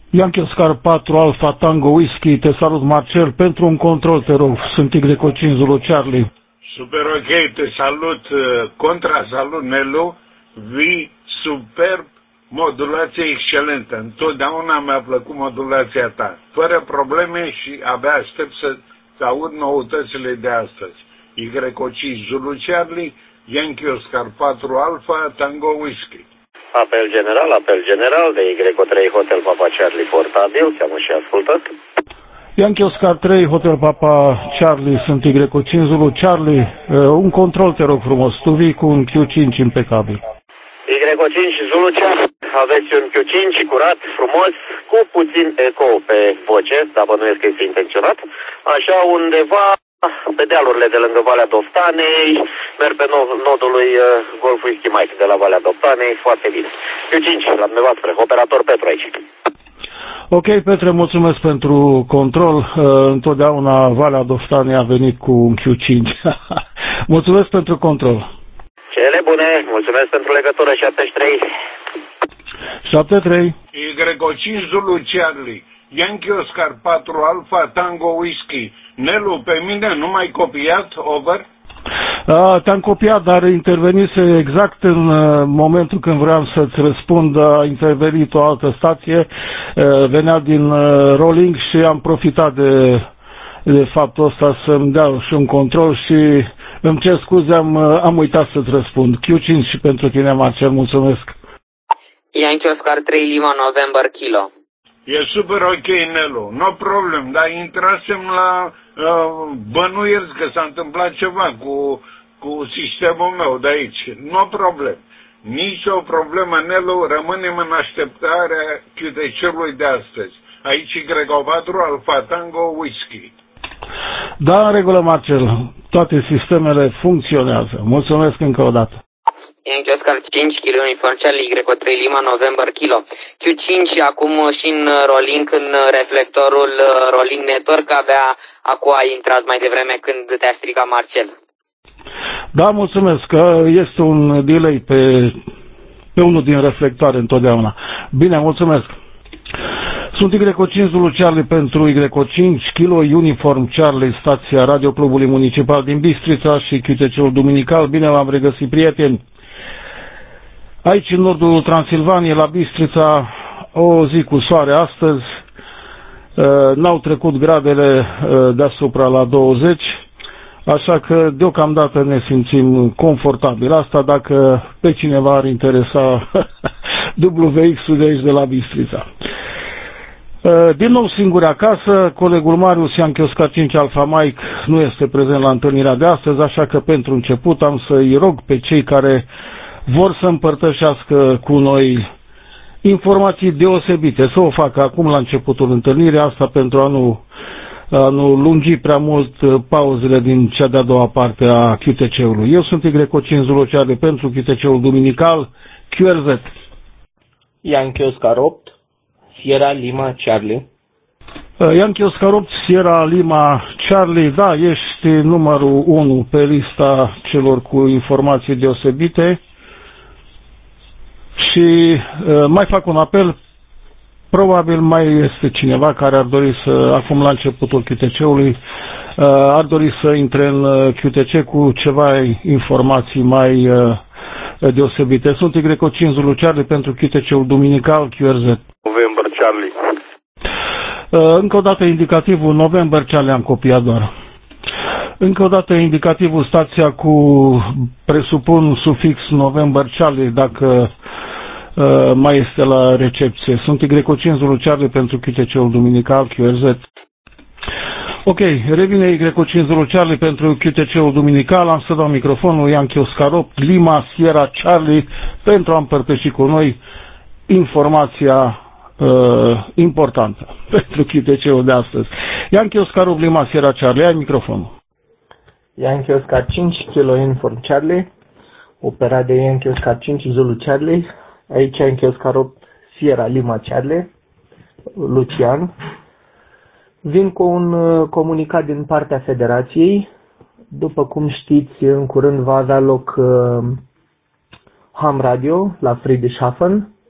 Yankee Oscar 4 Alpha Tango Whisky, te salut Marcel, pentru un control te rog, sunt Igreco 5 Zulu Charlie. Super ok, te salut, contra salut Nelu, vii superb, modulație excelentă, întotdeauna mi-a plăcut modulația ta, fără probleme și abia aștept să aud noutățile de astăzi. Igreco 5 Zulu Charlie, Yankee Oscar 4 Alpha Tango Whisky. Apel general de Y3 Hotel Papa Charlie portabil, ți-am și ascultat. Yankee Oscar 3 Hotel Papa Charlie, sunt Igreco 5 Zulu Charlie, un control te rog frumos, tu vii cu un Q5 impecabil. Igreco 5 Zulu Charlie, aveți un Q5 curat, frumos, cu puțin eco pe voce, dar bănuiesc că este intenționat, așa undeva pe dealurile de lângă Valea Doftanei, merg pe nodul lui Golf Whisky Mike de la Valea Doftanei, foarte bine. Q5, la dumneavoastră, operator Petru aici. Ok, Petre, mulțumesc pentru control. Întotdeauna Valea Doftanei a venit cu un Q5. Mulțumesc pentru control. Cele bune, mulțumesc pentru legătură 73. 73. Igreco 5 Zulu Charlie, Yankee Oscar 4 Alpha Tango Whisky. Nelu, pe mine nu m-ai copiat, over? Te-am copiat, dar intervenise exact în momentul când vreau să-ți răspund, a intervenit o altă stație, venea din rolling și am profitat de faptul ăsta să-mi dau și un control și îmi cer scuze, am uitat să-ți răspund. Q5 și pentru tine, Marcel, mulțumesc. Yankee Oscar 3 Lima November Kilo. E super ok, Nelu, no problem, dar intrasem la bănuiesc că s-a întâmplat ceva cu sistemul meu de aici. No problem. Nici o problemă, Nelu, rămânem în așteptarea QTC-ului de astăzi. Aici Igreco 4 Alpha Tango Whisky. Da, în regulă, Marcel. Toate sistemele funcționează. Mulțumesc încă o dată. Yankee Oscar 5 Kilo Uniform Charlie Igreco 3 Lima November Kilo. Q5 acum și în rolling, în reflectorul rolling network, abia acum a intrat mai devreme când te-a stricat Marcel. Da, mulțumesc, că este un delay pe unul din reflectoare întotdeauna. Bine, mulțumesc. Sunt Igreco 5 Zulu Charlie pentru Igreco 5 Kilo Uniform Charlie, stația Radio Clubului Municipal din Bistrița și QTC-ul Duminical. Bine v-am regăsit, prieteni. Aici, în nordul Transilvaniei, la Bistrița, o zi cu soare astăzi. N-au trecut gradele deasupra la 20, așa că deocamdată ne simțim confortabil. Asta dacă pe cineva ar interesa WX-ul de aici de la Bistrița. Din nou singuri acasă, colegul Marius Yankee Oscar 5 Alpha Mike nu este prezent la întâlnirea de astăzi, așa că pentru început am să-i rog pe cei care vor să împărtășească cu noi informații deosebite, să o facă acum la începutul întâlnirii, asta pentru a nu lungi prea mult pauzele din cea de-a doua parte a QTC-ului. Eu sunt Igreco 5 Zulu Charlie pentru QTC-ul Duminical, QRZ. Yankee Oscar 8 Sierra Lima Charlie. Yankee Oscar 8 Sierra Lima Charlie, da, ești numărul 1 pe lista celor cu informații deosebite. Și mai fac un apel, probabil mai este cineva care ar dori să, acum la începutul QTC-ului, ar dori să intre în QTC cu ceva informații mai deosebite. Sunt Igreco 5 Zulu Charlie pentru QTC-ul Duminical, QRZ. November Charlie. Încă o dată indicativul November Charlie am copiat doar. Încă o dată indicativul stația cu, presupun, sufix November Charlie, dacă mai este la recepție. Sunt Igreco 5 Zulu Charlie pentru QTC-ul Duminical, QRZ. Ok, revine Igreco 5 Zulu Charlie pentru QTC-ul Duminical. Am să dau microfonul Yankee Oscar 8 Lima Sierra Charlie pentru a împărtăși cu noi informația importantă pentru QTC-ul de astăzi. Yankee Oscar 8 Lima Sierra Charlie, ai microfonul. Yankee Oscar 5 Kilo Uniform Charlie, operat de Yankee Oscar 5 Zulu Charlie, aici Yankee Oscar 8 Sierra Lima Charlie, Lucian. Vin cu un comunicat din partea Federației. După cum știți, în curând va avea loc Ham Radio la Friedrichshafen,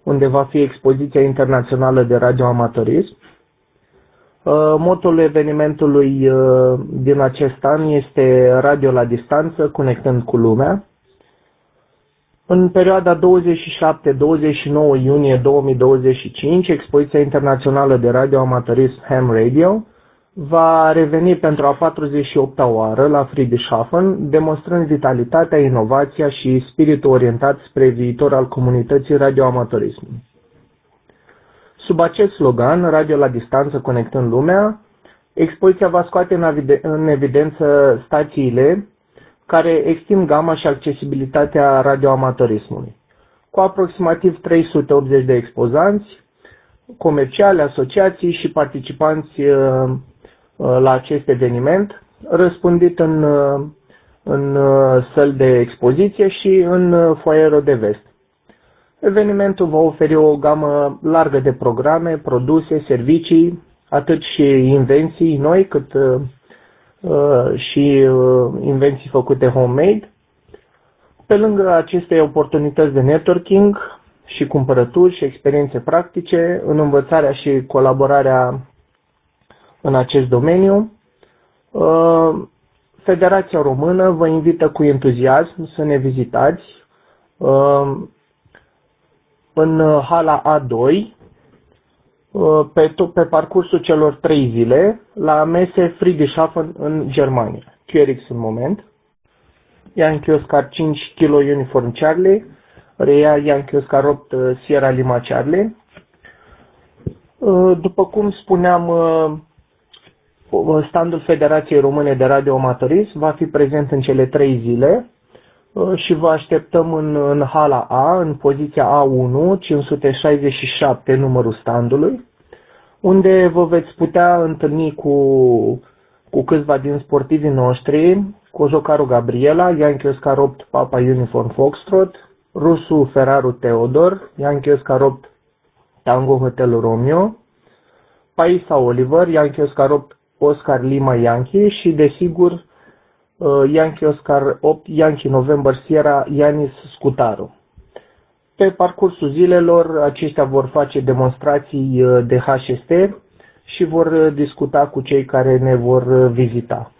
unde va fi expoziția internațională de radioamatorism. Motul evenimentului din acest an este Radio la distanță, conectând cu lumea. În perioada 27-29 iunie 2025, expoziția internațională de radioamatorism Ham Radio va reveni pentru a 48-a oară la Friedrichshafen, demonstrând vitalitatea, inovația și spiritul orientat spre viitor al comunității radioamatorismului. Sub acest slogan, Radio la distanță, conectând lumea, expoziția va scoate în evidență stațiile care extind gama și accesibilitatea radioamatorismului. Cu aproximativ 380 de expozanți, comerciale, asociații și participanți la acest eveniment, răspândit în săli de expoziție și în foaierul de vest. Evenimentul va oferi o gamă largă de programe, produse, servicii, atât și invenții noi, cât și invenții făcute homemade. Pe lângă aceste oportunități de networking și cumpărături și experiențe practice în învățarea și colaborarea în acest domeniu, Federația Română vă invită cu entuziasm să ne vizitați în hala A2 pe parcursul celor 3 zile la mese Friedrichshafen în Germania. QRX în moment. Yankee Oscar 5 Kilo Uniform Charlie, reia Yankee Oscar 8 Sierra Lima Charlie. După cum spuneam, standul Federației Române de Radioamatorism va fi prezent în cele 3 zile și vă așteptăm în hala A, în poziția A1, 567, numărul standului, unde vă veți putea întâlni cu câțiva din sportivii noștri, Cojocaru Gabriela, Yankee Oscar 8 Papa Uniform Foxtrot, rusul Ferraru Teodor, Yankee Oscar 8 Tango Hotel Romeo, Paisa Oliver, Yankee Oscar 8 Oscar Lima Yankee și, desigur, Yankee Oscar 8 Yankee November Sierra Yanis Scutaru. Pe parcursul zilelor, aceștia vor face demonstrații de HST și vor discuta cu cei care ne vor vizita.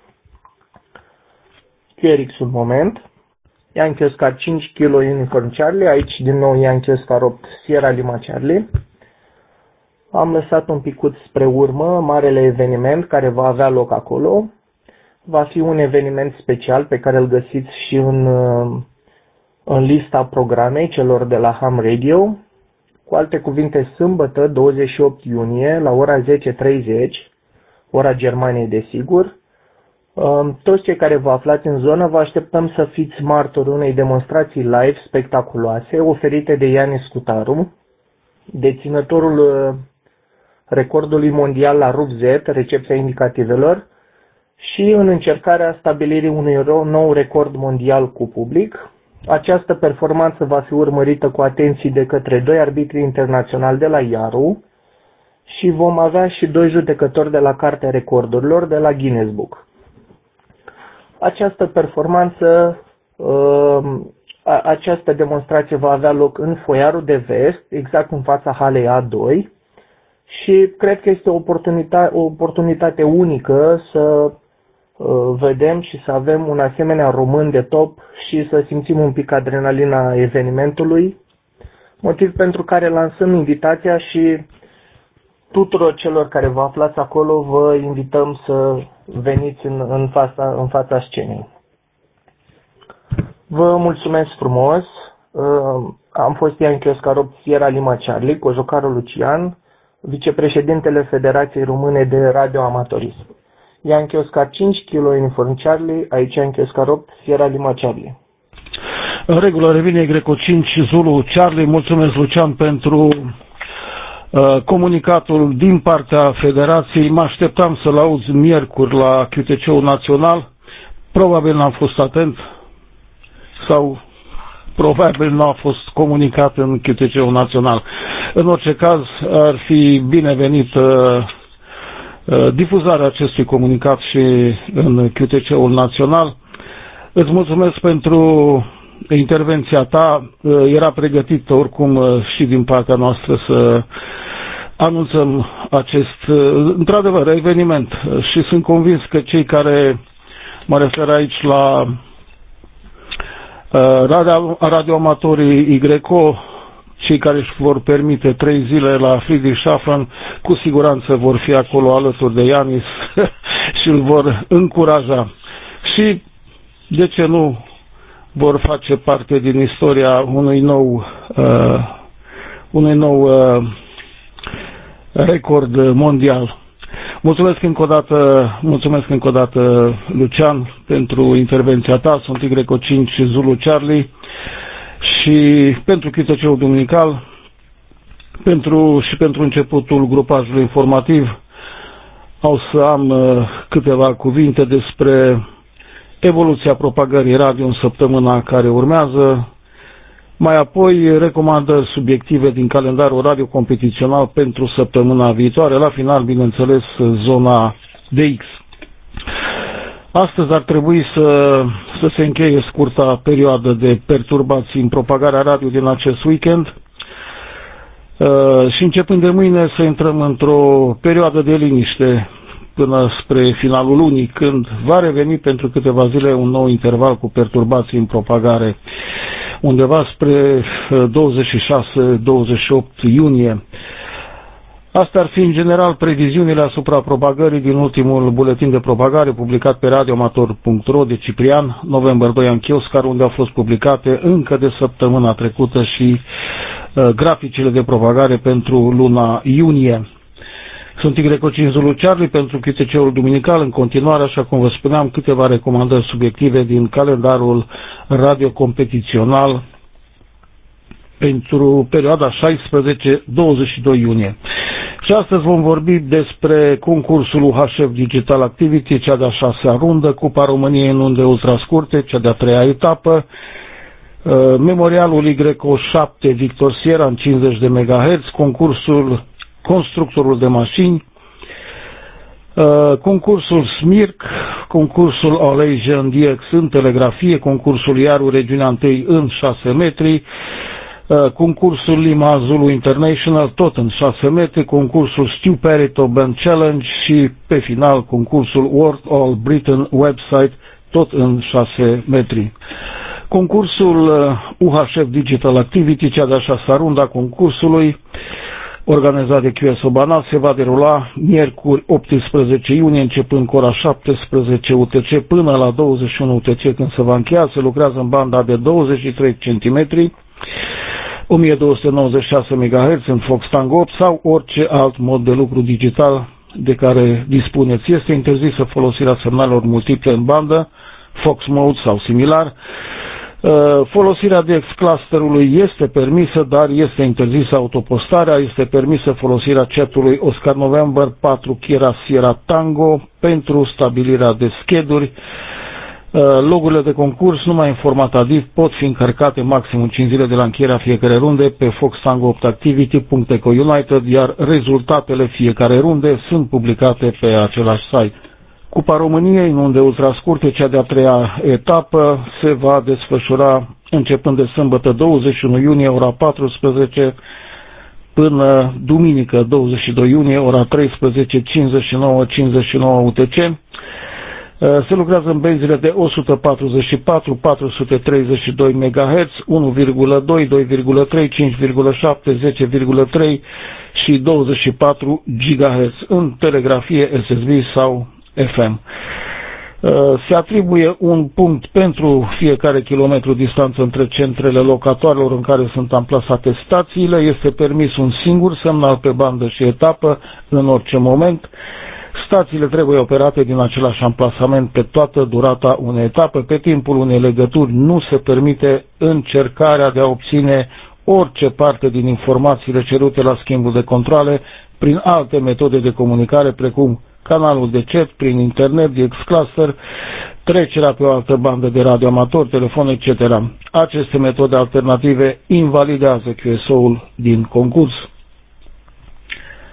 QRX un moment. Yankee Oscar 5 Kilo Uniform Charlie, aici din nou Yankee Oscar 8 Sierra Lima Charlie. Am lăsat un picuț spre urmă marele eveniment care va avea loc acolo. Va fi un eveniment special pe care îl găsiți și în lista programei celor de la Ham Radio. Cu alte cuvinte, sâmbătă, 28 iunie, la ora 10:30, ora Germaniei, desigur. Toți cei care vă aflați în zonă, vă așteptăm să fiți martori unei demonstrații live spectaculoase oferite de Yanis Scutaru, deținătorul recordului mondial la RUF Z, recepția indicativelor, și în încercarea stabilirii unui nou record mondial cu public. Această performanță va fi urmărită cu atenție de către 2 arbitri internaționali de la IARU și vom avea și 2 judecători de la Cartea Recordurilor de la Guinness Book. Această performanță, această demonstrație va avea loc în foiarul de vest, exact în fața halei A2, și cred că este o oportunitate unică să vedem și să avem un asemenea român de top și să simțim un pic adrenalina evenimentului, motiv pentru care lansăm invitația și tuturor celor care vă aflați acolo vă invităm să veniți în fața scenei. Vă mulțumesc frumos. Am fost Yankee Oscar 8 Sierra Lima Charlie, Cojocaru Lucian, vicepreședintele Federației Române de Radioamatorism. Yankee Oscar 5 Kilo Uniform Charlie, aici Yankee Oscar 8 Sierra Lima Charlie. În regulă, revine Greco 5 Zulu Charlie. Mulțumesc, Lucian, pentru comunicatul din partea Federației. Mă așteptam să-l auzi miercuri la QTC-ul național. Probabil n-am fost atent sau probabil nu a fost comunicat în QTC-ul național. În orice caz, ar fi binevenit difuzarea acestui comunicat și în QTC-ul național. Îți mulțumesc pentru intervenția ta era pregătită oricum și din partea noastră să anunțăm acest, într-adevăr, eveniment. Și sunt convins că cei care, mă refer aici la radioamatorii YCO, cei care își vor permite 3 zile la Friedrichshafen, cu siguranță vor fi acolo alături de Ianis și îl vor încuraja. Și, de ce nu, vor face parte din istoria unui nou record mondial. Mulțumesc încă o dată, Lucian, pentru intervenția ta. Sunt Greco 5 Zulu Charlie și pentru Chităceul Duminical, pentru începutul grupajului informativ au să am câteva cuvinte despre evoluția propagării radio în săptămâna care urmează, mai apoi recomandări subiective din calendarul radio competițional pentru săptămâna viitoare, la final, bineînțeles, zona DX. Astăzi ar trebui să se încheie scurta perioadă de perturbații în propagarea radio din acest weekend și începând de mâine să intrăm într-o perioadă de liniște până spre finalul lunii, când va reveni pentru câteva zile un nou interval cu perturbații în propagare, undeva spre 26-28 iunie. Astea ar fi în general previziunile asupra propagării din ultimul buletin de propagare publicat pe radioamator.ro de Ciprian, November 2 Anchioscar, unde au fost publicate încă de săptămâna trecută și graficele de propagare pentru luna iunie. Sunt Greco 5 Zulu Charlie pentru Chităceul Duminical. În continuare, așa cum vă spuneam, câteva recomandări subiective din calendarul radio competițional pentru perioada 16-22 iunie. Și astăzi vom vorbi despre concursul UHF Digital Activity, cea de-a 6-a rundă, Cupa României în unde ultrascurte, cea de-a 3-a etapă, memorialul YCO7 Victor Sierra în 50 de MHz, concursul constructorul de mașini, concursul SMIRC, concursul All Asian DX în telegrafie, concursul Iaru Regiunea 1 în 6 metri, concursul Lima Zulu International tot în 6 metri, concursul Stu Perito Band Challenge și pe final concursul World All Britain Website tot în 6 metri. Concursul UHF Digital Activity, cea de-a 6-a rundă a concursului, organizat de QSO Banat, se va derula miercuri 18 iunie, începând cu ora 17 UTC până la 21 UTC, când se va încheia. Se lucrează în banda de 23 cm, 1296 MHz în Fox Tango 8 sau orice alt mod de lucru digital de care dispuneți. Este interzisă folosirea semnalelor multiple în bandă, Fox Mode sau similar. Folosirea DX clusterului este permisă, dar este interzisă autopostarea, este permisă folosirea chatului Oscar November 4 Chiera Sierra Tango pentru stabilirea de scheduri. Logurile de concurs, numai în format ADIF, pot fi încărcate maximum 5 zile de la încheierea fiecare runde pe foxtango8activity.co.united, iar rezultatele fiecare runde sunt publicate pe același site. Cupa României, în unde ultrascurte, cea de-a 3-a etapă, se va desfășura începând de sâmbătă 21 iunie, ora 14, până duminică 22 iunie, ora 13:59 UTC. Se lucrează în benzile de 144, 432 MHz, 1,2, 2,3, 5,7, 10,3 și 24 GHz în telegrafie SSB sau FM. Se atribuie un punct pentru fiecare kilometru distanță între centrele locatoarelor în care sunt amplasate stațiile. Este permis un singur semnal pe bandă și etapă în orice moment. Stațiile trebuie operate din același amplasament pe toată durata unei etape. Pe timpul unei legături nu se permite încercarea de a obține orice parte din informațiile cerute la schimbul de controle prin alte metode de comunicare, precum canalul de chat, prin internet, DX Cluster, trecerea pe o altă bandă de radioamator, telefon, etc. Aceste metode alternative invalidează QSO-ul din concurs.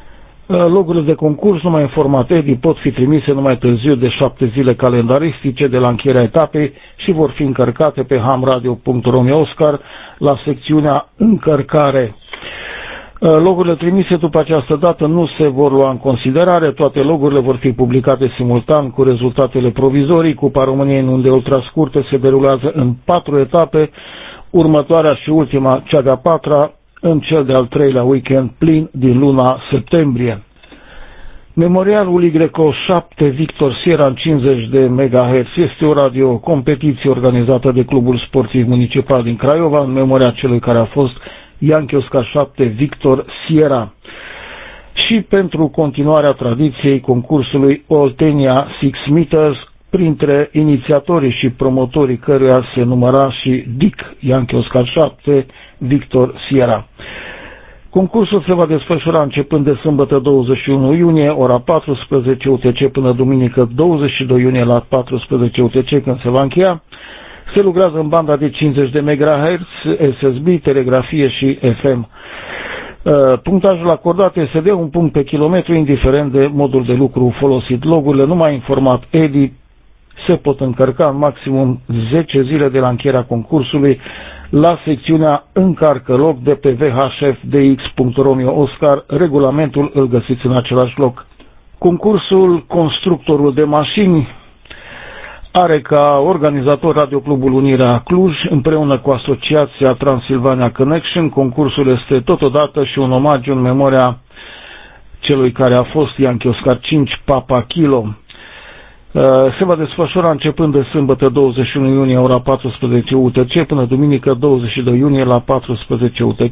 Logurile de concurs numai în format EDI pot fi trimise numai târziu de 7 zile calendaristice de la încheierea etapei și vor fi încărcate pe hamradio.ro/oscar la secțiunea încărcare. Logurile trimise după această dată nu se vor lua în considerare, toate logurile vor fi publicate simultan cu rezultatele provizorii. Cupa României în unde ultrascurte se derulează în 4 etape, următoarea și ultima, cea de-a 4-a, în cel de-al 3-lea weekend plin din luna septembrie. Memorialul Y7 Victor Sierra în 50 de MHz este o radiocompetiție organizată de Clubul Sportiv Municipal din Craiova în memoria celui care a fost Ianchi Oscar 7 Victor Sierra. Și pentru continuarea tradiției concursului Oltenia 6 Meters, printre inițiatorii și promotorii căruia se număra și Dick Ianchi Oscar 7 Victor Sierra. Concursul se va desfășura începând de sâmbătă 21 iunie, ora 14 UTC, până duminică 22 iunie la 14 UTC, când se va încheia. Se lucrează în banda de 50 de MHz, SSB, telegrafie și FM. Punctajul acordat este de 1 punct pe kilometru, indiferent de modul de lucru folosit. Logurile numai în format EDI se pot încărca în maximum 10 zile de la încheierea concursului la secțiunea Încarcă log de pe vhfdx.ro/oscar. Regulamentul îl găsiți în același loc. Concursul Constructorul de mașini are ca organizator Radioclubul Unirea Cluj împreună cu Asociația Transilvania Connection. Concursul este totodată și un omagiu în memoria celui care a fost Ianchi Oscar 5 Papa Kilo. Se va desfășura începând de sâmbătă 21 iunie ora 14 UTC până duminică 22 iunie la 14 UTC.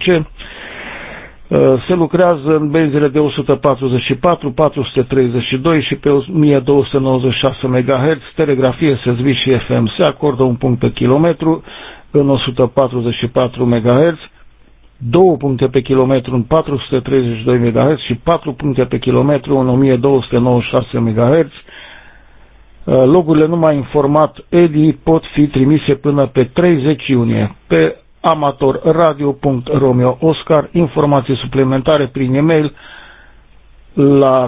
Se lucrează în benzile de 144, 432 și pe 1296 MHz, telegrafie, SSB și FM. Se acordă 1 punct pe kilometru în 144 MHz, 2 puncte pe kilometru în 432 MHz și 4 puncte pe kilometru în 1296 MHz. Logurile numai în format EDI pot fi trimise până pe 30 iunie pe amatorradio.ro/oscar. Informații suplimentare prin e-mail la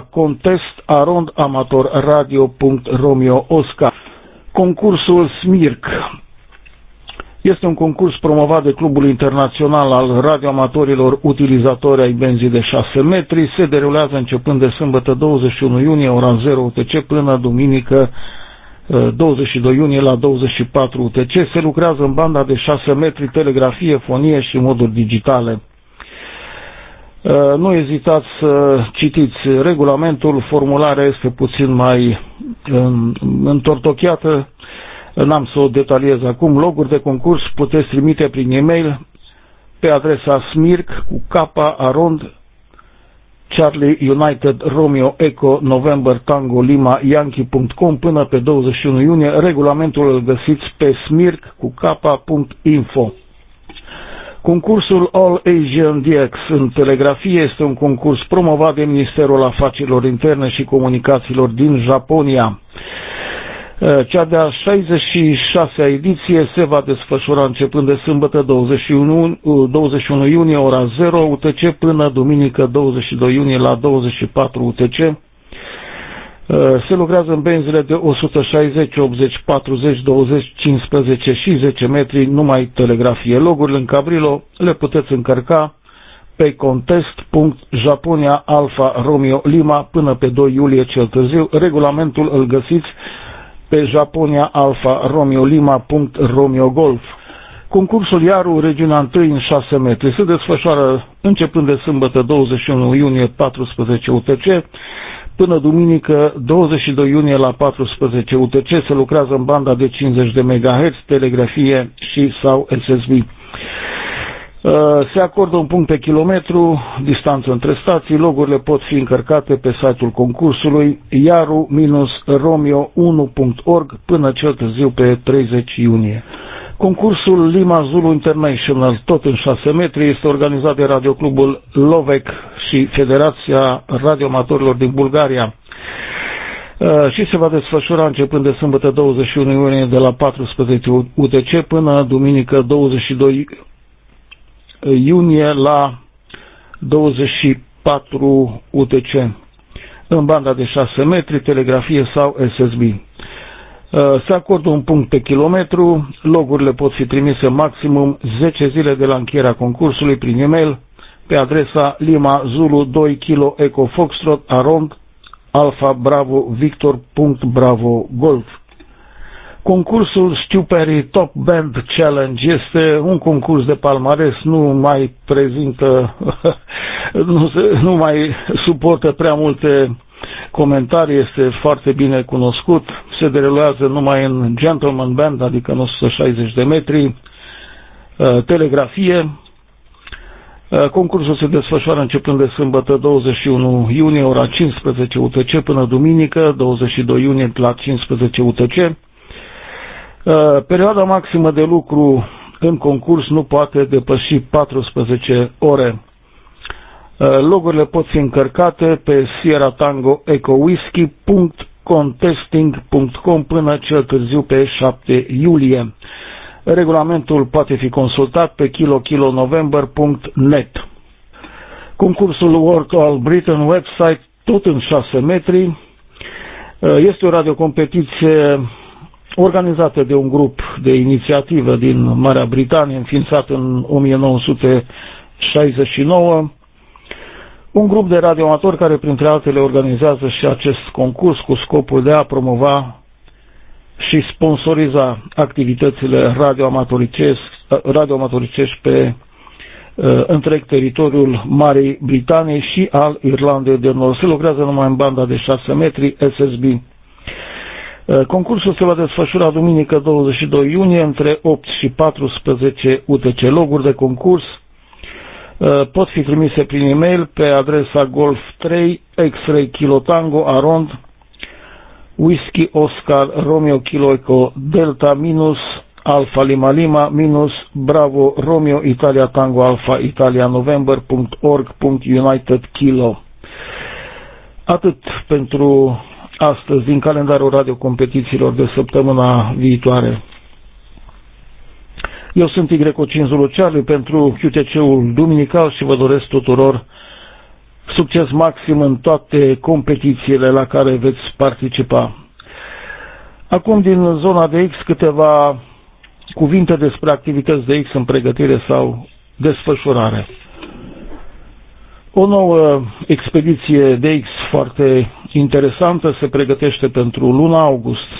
contest@amatorradio.ro/oscar. Concursul SMIRC este un concurs promovat de Clubul Internațional al Radioamatorilor Utilizatori ai Benzii de 6 metri. Se derulează începând de sâmbătă 21 iunie ora 0 UTC până duminică 22 iunie la 24 UTC. Se lucrează în banda de 6 metri, telegrafie, fonie și moduri digitale. Nu ezitați să citiți regulamentul, formularea este puțin mai întortocheată, n-am să o detaliez acum. Loguri de concurs puteți trimite prin e-mail pe adresa smirc cu capa arond Charlie United Romeo Echo November Tango Lima Yankee.com până pe 21 iunie. Regulamentul îl găsiți pe smirc cu capa.info. Concursul All Asian DX în telegrafie este un concurs promovat de Ministerul Afacerilor Interne și Comunicațiilor din Japonia. Cea de-a 66-a ediție se va desfășura începând de sâmbătă 21 iunie ora 0 UTC până duminică 22 iunie la 24 UTC. Se lucrează în benzile de 160, 80, 40, 20, 15 și 10 metri, numai telegrafie. Logurile în Cabrilo le puteți încărca pe contest.japonia Alfa Romeo Lima până pe 2 iulie cel târziu. Regulamentul îl găsiți pe Japonia Alfa Romeo Lima.Romeo Golf. Concursul Iaru, regiunea 1 în 6 metri, se desfășoară începând de sâmbătă 21 iunie 14 UTC până duminică 22 iunie la 14 UTC. Se lucrează în banda de 50 de MHz, telegrafie și sau SSB. Se acordă 1 punct pe kilometru distanță între stații. Logurile pot fi încărcate pe site-ul concursului iaru-romeo1.org până cel târziu pe 30 iunie. Concursul Lima Zulu International, tot în 6 metri, este organizat de Radioclubul Lovec și Federația Radioamatorilor din Bulgaria și se va desfășura începând de sâmbătă 21 iunie de la 14 UTC până duminică 22 iunie la 24 4 UTC în banda de 6 metri, telegrafie sau SSB. Se acordă un punct pe kilometru, logurile pot fi trimise maximum 10 zile de la încheierea concursului prin e-mail pe adresa Lima Zulu 2 Kilo Eco Foxtrot Arond Alfa Bravo Victor.Bravo Golf. Concursul Stuperi Top Band Challenge este un concurs de palmares, nu mai prezintă, nu mai suportă prea multe comentarii, este foarte bine cunoscut, se derulează numai în Gentleman Band, adică în 160 de metri, telegrafie. Concursul se desfășoară începând de sâmbătă 21 iunie, ora 15 UTC, până duminică 22 iunie la 15 UTC. Perioada maximă de lucru în concurs nu poate depăși 14 ore. Logurile pot fi încărcate pe Sierra Tango Eco Whisky.contesting.com până cel târziu pe 7 iulie. Regulamentul poate fi consultat pe kilokilonovember.net. Concursul World All Britain website, tot în 6 metri, este o radiocompetiție organizată de un grup de inițiativă din Marea Britanie, înființat în 1969, un grup de radioamatori care, printre altele, organizează și acest concurs cu scopul de a promova și sponsoriza activitățile radioamatoricești pe întreg teritoriul Marii Britanii și al Irlandei de Nord. Se lucrează numai în banda de 6 metri SSB. Concursul se va desfășura duminică 22 iunie între 8 și 14 UTC. Loguri de concurs pot fi trimise prin e-mail pe adresa Golf 3 X-Ray Kilo Tango Arond Whisky Oscar Romeo Kilo Eco Delta minus Alfa Lima Lima minus Bravo Romeo Italia Tango Alfa Italia November.org.United Kilo. Atât pentru astăzi din calendarul radiocompetițiilor de săptămâna viitoare. Eu sunt Y5 Zulu Charlie pentru QTC-ul duminical și vă doresc tuturor succes maxim în toate competițiile la care veți participa. Acum din zona de X câteva cuvinte despre activități de X în pregătire sau desfășurare. O nouă expediție de X foarte interesantă se pregătește pentru luna august,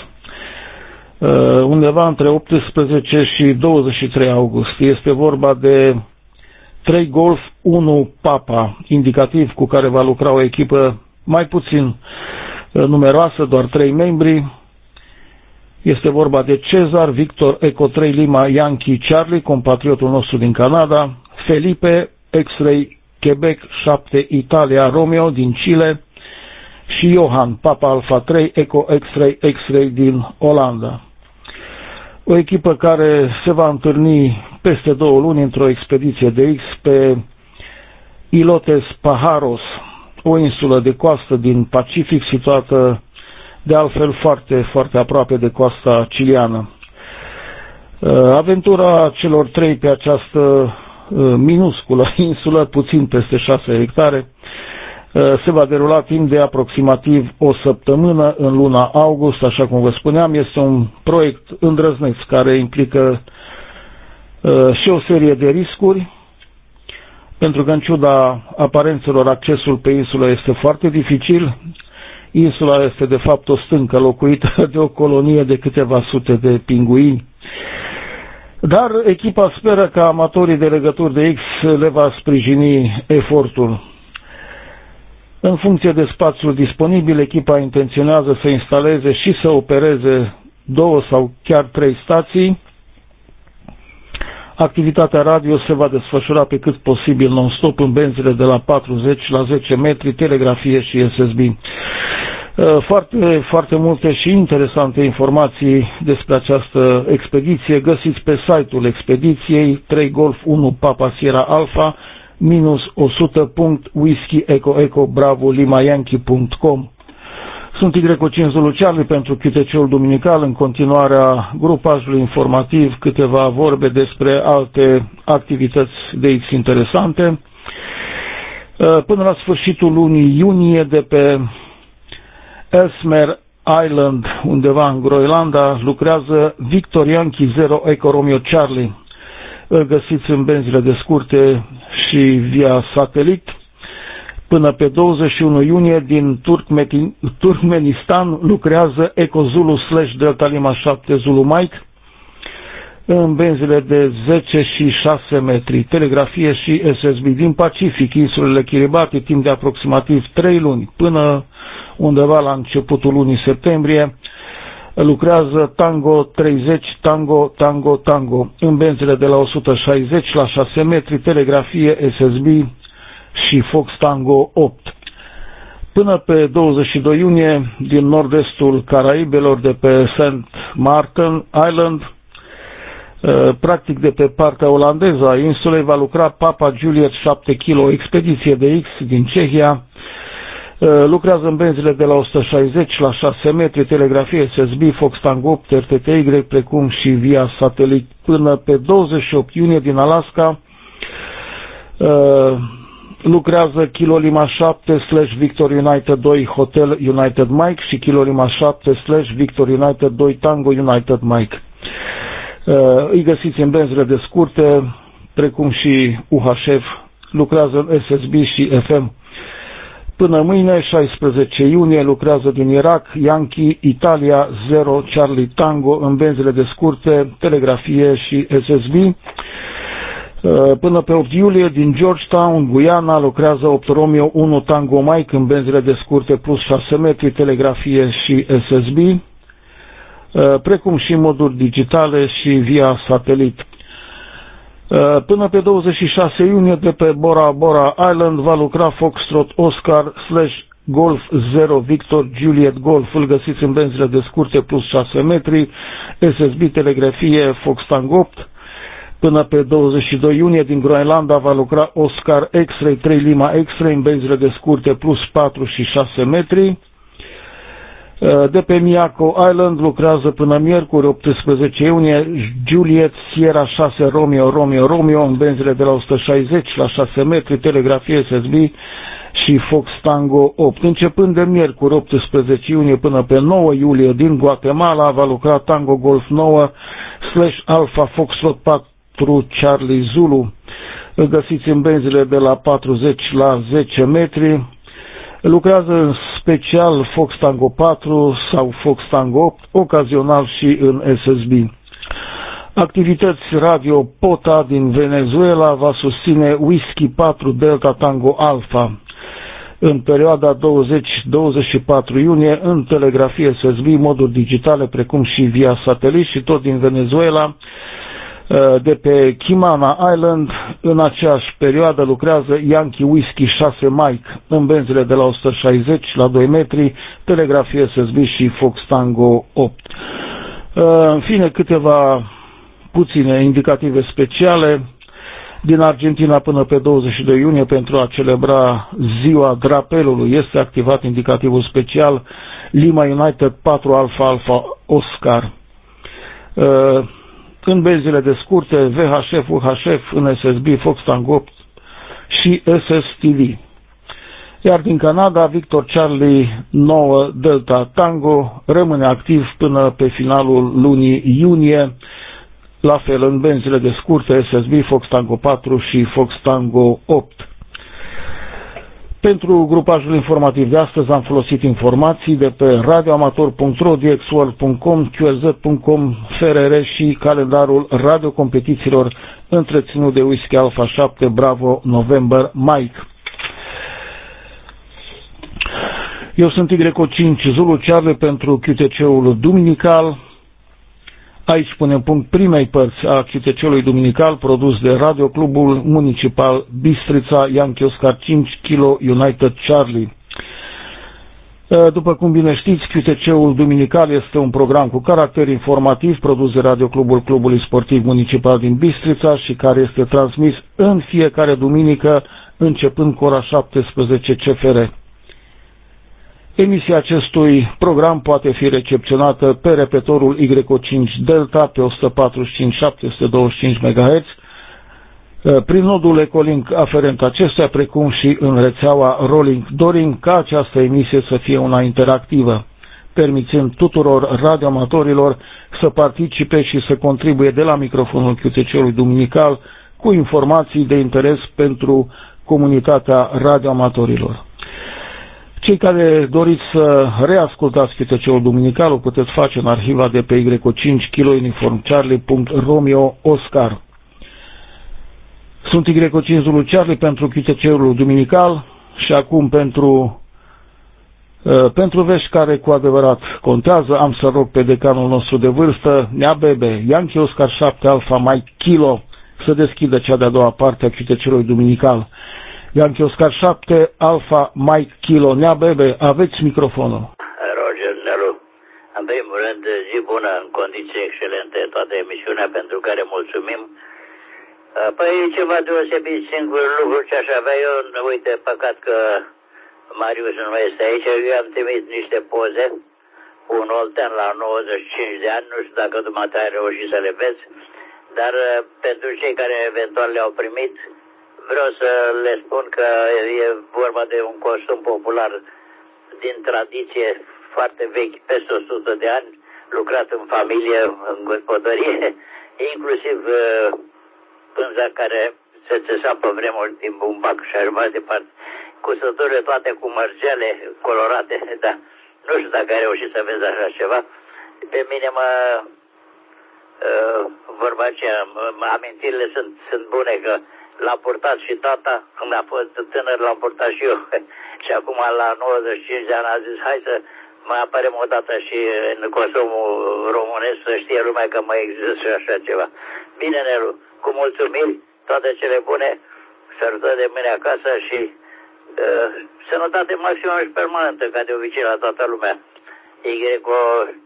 undeva între 18 și 23 august. Este vorba de 3 Golf 1 Papa, indicativ cu care va lucra o echipă mai puțin numeroasă, doar 3 membri. Este vorba de Cezar, Victor, Eco 3 Lima, Yankee Charlie, compatriotul nostru din Canada, Felipe, X-Ray Quebec 7 Italia Romeo din Chile și Johan, Papa Alpha 3 Eco X-Ray din Olanda. O echipă care se va întâlni peste 2 luni într-o expediție de X pe Ilotes Pajaros, o insulă de coastă din Pacific situată de altfel foarte, foarte aproape de coasta ciliană. Aventura celor 3 pe această minusculă insulă, puțin peste 6 hectare, se va derula timp de aproximativ o săptămână în luna august, așa cum vă spuneam. Este un proiect îndrăzneț care implică și o serie de riscuri, pentru că în ciuda aparențelor accesul pe insulă este foarte dificil. Insula este de fapt o stâncă locuită de o colonie de câteva sute de pinguini. Dar echipa speră că amatorii de legături de X le va sprijini efortul. În funcție de spațiul disponibil, echipa intenționează să instaleze și să opereze 2 sau chiar 3 stații. Activitatea radio se va desfășura pe cât posibil non-stop în benzile de la 40 la 10 metri, telegrafie și SSB. Foarte, foarte multe și interesante informații despre această expediție găsiți pe site-ul expediției 3 Golf 1 Papa Sierra Alpha -100.whisky eco eco bravo lima yankee.com. Sunt Y5 Zulu Charlie pentru QTC-ul duminical. În continuarea grupajului informativ, câteva vorbe despre alte activități de X interesante. Până la sfârșitul lunii iunie, de pe Ellesmere Island, undeva în Groenlanda, lucrează Victor Yankee 0 Echo Romeo Charlie. Îl găsiți în benzile de scurte și via satelit. Până pe 21 iunie, din Turkmenistan, lucrează Echo Zulu / Delta Lima 7 Zulu Mike în benzile de 10 și 6 metri, telegrafie și SSB. Din Pacific, insulele Kiribati, timp de aproximativ 3 luni, până undeva la începutul lunii septembrie, lucrează Tango 30 Tango Tango Tango în benzile de la 160 la 6 metri, telegrafie SSB și Fox Tango 8. Până pe 22 iunie, din nord-estul Caraibelor, de pe St. Martin Island, practic de pe partea olandeză a insulei, va lucra Papa Juliet 7 kg, o expediție de X din Cehia. Lucrează în benzile de la 160 la 6 metri, telegrafie SSB, Fox Tango 8, RTTY, precum și via satelit. Până pe 28 iunie, din Alaska, lucrează Kilo Lima 7 / Victor United 2 Hotel United Mike și Kilo Lima 7 / Victor United 2 Tango United Mike. Îi găsiți în benzile de scurte, precum și UHF, lucrează în SSB și FM. Până mâine, 16 iunie, lucrează din Irak Yankee Italia 0 Charlie Tango în benzile de scurte, telegrafie și SSB. Până pe 8 iulie, din Georgetown, Guyana, lucrează 8 Romeo 1 Tango Mike în benzile de scurte plus 6 metri, telegrafie și SSB, precum și moduri digitale și via satelit. Până pe 26 iunie, de pe Bora Bora Island, va lucra Foxtrot Oscar / Golf 0 Victor Juliet Golf. Îl găsiți în benzile de scurte plus 6 metri, SSB, telegrafie Fox Tango 8. Până pe 22 iunie, din Groenlanda, va lucra Oscar X-Ray 3 Lima X-Ray în benzile de scurte plus 4 și 6 metri. De pe Miyako Island lucrează până miercuri, 18 iunie, Juliet Sierra 6 Romeo Romeo Romeo în benzile de la 160 la 6 metri, telegrafie SSB și Fox Tango 8. Începând de miercuri, 18 iunie, până pe 9 iulie, din Guatemala, va lucra Tango Golf 9 / Alpha Foxtrot 4 Charlie Zulu. Îl găsiți în benzile de la 40 la 10 metri. Lucrează în special Fox Tango 4 sau Fox Tango 8, ocazional și în SSB. Activități radio POTA din Venezuela va susține Whisky 4 Delta Tango Alpha în perioada 20-24 iunie în telegrafie SSB, moduri digitale precum și via satelit, și tot din Venezuela. De pe Kimana Island, în aceeași perioadă, lucrează Yankee Whiskey 6 Mike în benzile de la 160 la 2 metri, telegrafie SSB și Fox Tango 8. În fine, câteva puține indicative speciale. Din Argentina, până pe 22 iunie, pentru a celebra ziua drapelului, este activat indicativul special Lima United 4 Alpha Alpha Oscar. În benzile de scurte, VHF, UHF, în SSB, Fox Tango 8 și SSTV. Iar din Canada, Victor Charlie 9 Delta Tango rămâne activ până pe finalul lunii iunie, la fel în benzile de scurte, SSB, Fox Tango 4 și Fox Tango 8. Pentru grupajul informativ de astăzi am folosit informații de pe radioamator.ro, dxworld.com, qrz.com, FRR și calendarul radiocompetițiilor întreținut de Whisky Alpha 7 Bravo November Mike. Eu sunt Y5 Zulu Charlie pentru QTC-ul duminical. Aici punem punct primei părți a QTC-ului duminical, produs de Radioclubul Municipal Bistrița, Yankee Oscar 5 Kilo United Charlie. După cum bine știți, QTC-ul duminical este un program cu caracter informativ produs de Radioclubul Clubului Sportiv Municipal din Bistrița și care este transmis în fiecare duminică începând cu ora 17 CFR. Emisia acestui program poate fi recepționată pe repetorul Y5 Delta pe 145-725 MHz prin nodul Ecolink aferent acestuia, precum și în rețeaua Rolling. Dorim ca această emisie să fie una interactivă, permițând tuturor radioamatorilor să participe și să contribuie de la microfonul QTC-ului duminical cu informații de interes pentru comunitatea radioamatorilor. Cei care doriți să reascultați QTC-ul duminical o puteți face în arhiva de pe Y5 Kilo Uniform Charlie.Romeo Oscar. Sunt Y5 Zulu Charlie pentru QTC-ul duminical și acum pentru vești care cu adevărat contează, am să rog pe decanul nostru de vârstă, Nea Bebe, Yankee Oscar 7 Alpha Mike Kilo, să deschidă cea de-a doua parte a QTC-ului duminical. Yankee Oscar 7 Alpha Mike Kilo, Nea Bebe, aveți microfonul. Roger, Nelu, în primul rând, zi bună, în condiții excelente, toată emisiunea, pentru care mulțumim. Păi ceva deosebit, singur lucru ce aș avea eu, uite, păcat că Marius nu este aici, eu am trimis niște poze cu un oltean la 95 de ani, nu știu dacă dumneata ai reușit să le vezi, dar pentru cei care eventual le-au primit, vreau să le spun că e vorba de un costum popular din tradiție foarte vechi, peste 100 de ani, lucrat în familie, în gospodărie, inclusiv pânza care se țesa pe vremuri din bumbac și așa mai departe. Cusăturile toate cu mărgele colorate, da. Nu știu dacă ai reușit să vezi așa ceva. Pe mine vorba aceea, amintirile sunt bune, că l-a purtat și tata, când a fost tânăr l-am purtat și eu. Și acum la 95 de ani a zis, hai să mai aparem o dată și în costumul românesc, să știe lumea că mai există și așa ceva. Bine, Nelu, cu mulțumiri, toate cele bune, sărutări de mâine acasă și sănătate maximă și permanentă, ca de obicei la toată lumea. Y-o